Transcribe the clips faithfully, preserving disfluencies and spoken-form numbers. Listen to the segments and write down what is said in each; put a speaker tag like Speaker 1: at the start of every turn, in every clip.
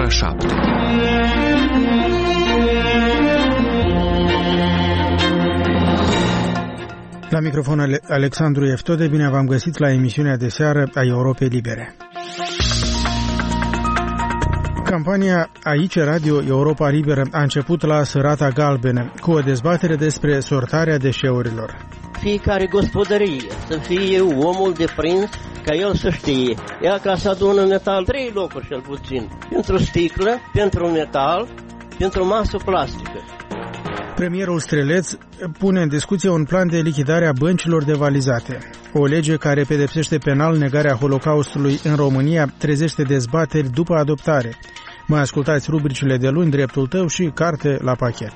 Speaker 1: ora șapte.
Speaker 2: La microfon Alexandru Eftode, bine v-am găsit la emisiunea de seară a Europei Libere. Campania Aici Radio Europa Liberă a început la Sărata Galbenă, cu o dezbatere despre sortarea deșeurilor.
Speaker 3: Fiecare gospodărie să fie omul de prins, ca el să știe. Ea ca să adună metal, trei locuri cel puțin. Pentru sticlă, pentru metal, pentru masă plastică.
Speaker 2: Premierul Streleț pune în discuție un plan de lichidare a băncilor devalizate. O lege care pedepsește penal negarea Holocaustului în România trezește dezbateri după adoptare. Mai ascultați rubricile de luni, Dreptul tău și Carte la pachet.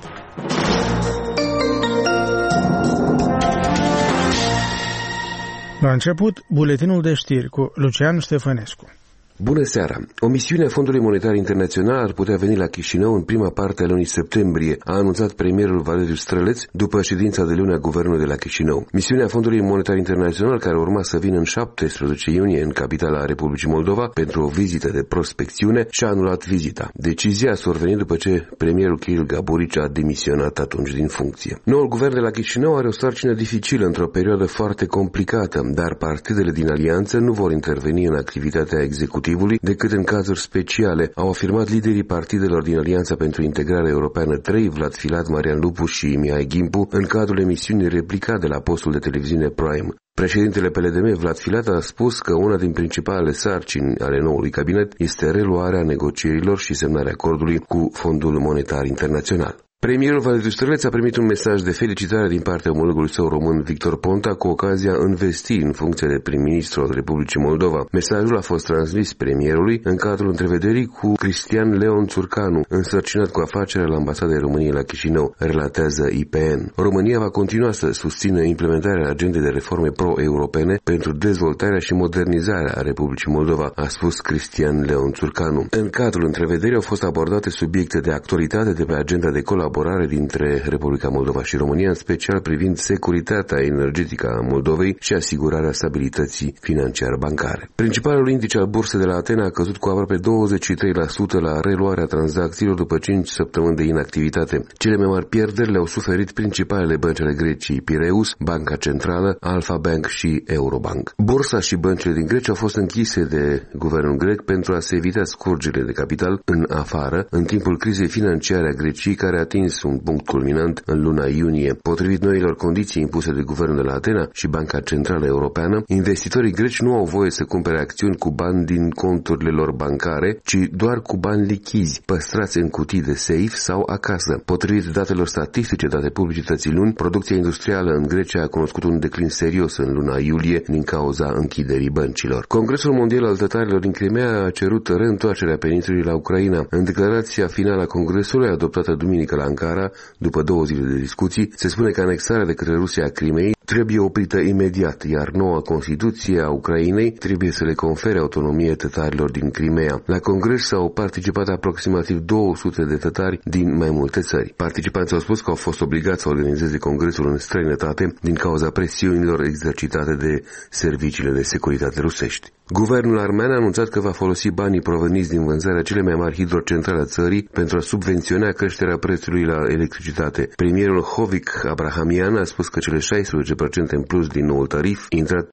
Speaker 2: La început, buletinul de știri cu Lucian Ștefănescu.
Speaker 4: Bună seara! O misiune a Fondului Monetar Internațional ar putea veni la Chișinău în prima parte a lunii septembrie, a anunțat premierul Valeriu Străleț după ședința de luni a Guvernului de la Chișinău. Misiunea Fondului Monetar Internațional, care urma să vină în șaptesprezece iunie în capitala Republicii Moldova pentru o vizită de prospecțiune, și-a anulat vizita. Decizia a survenit după ce premierul Kiril Gaburici a demisionat atunci din funcție. Noul guvern de la Chișinău are o sarcină dificilă într-o perioadă foarte complicată, dar partidele din alianță nu vor interveni în activitatea executivă decât în cazuri speciale, au afirmat liderii partidelor din Alianța pentru Integrare Europeană trei, Vlad Filat, Marian Lupu și Mihai Gimpu, în cadrul emisiunii Replica de la postul de televiziune Prime. Președintele P L D M, Vlad Filat, a spus că una din principalele sarcini ale noului cabinet este reluarea negocierilor și semnarea acordului cu Fondul Monetar Internațional. Premierul Valeriu Străleț a primit un mesaj de felicitare din partea omologului său român Victor Ponta cu ocazia învestirii în funcție de prim-ministru al Republicii Moldova. Mesajul a fost transmis premierului în cadrul întrevederii cu Cristian Leon Țurcanu, însărcinat cu afacerea la Ambasada României la Chișinău, relatează I P N. România va continua să susțină implementarea agendei de reforme pro-europene pentru dezvoltarea și modernizarea Republicii Moldova, a spus Cristian Leon Țurcanu. În cadrul întrevederii au fost abordate subiecte de actualitate de pe agenda de colaborare dintre Republica Moldova și România, în special privind securitatea energetică a Moldovei și asigurarea stabilității financiar-bancare. Principalul indice al bursei de la Atena a căzut cu aproape douăzeci și trei la sută la reluarea tranzacțiilor după cinci săptămâni de inactivitate. Cele mai mari pierderi le-au suferit principalele bănci ale Greciei, Pireus, Banca Centrală, Alpha Bank și Eurobank. Bursa și băncile din Grecia au fost închise de guvernul grec pentru a se evita scurgerile de capital în afară în timpul crizei financiare a Greciei, care a atins un punct culminant în luna iunie. Potrivit noilor condiții impuse de guvernul de la Atena și Banca Centrală Europeană, investitorii greci nu au voie să cumpere acțiuni cu bani din conturile lor bancare, ci doar cu bani lichizi, păstrați în cutii de safe sau acasă. Potrivit datelor statistice date publicității luni, producția industrială în Grecia a cunoscut un declin serios în luna iulie din cauza închiderii băncilor. Congresul Mondial al Tătarilor din Crimea a cerut reîntoarcerea peninsulei la Ucraina. În declarația finală a Congresului, adoptată duminică la Ankara, după două zile de discuții, se spune că anexarea de către Rusia a Crimeei trebuie oprită imediat, iar noua Constituție a Ucrainei trebuie să le confere autonomie tătarilor din Crimea. La congres au participat aproximativ două sute de tătari din mai multe țări. Participanții au spus că au fost obligați să organizeze congresul în străinătate din cauza presiunilor exercitate de serviciile de securitate rusești. Guvernul armean a anunțat că va folosi banii proveniți din vânzarea cele mai mari hidrocentrale a țării pentru a subvenționa creșterea prețului la electricitate. Premierul Hovik Abrahamian a spus că cele șaisprezece la sută în plus din noul tarif intrat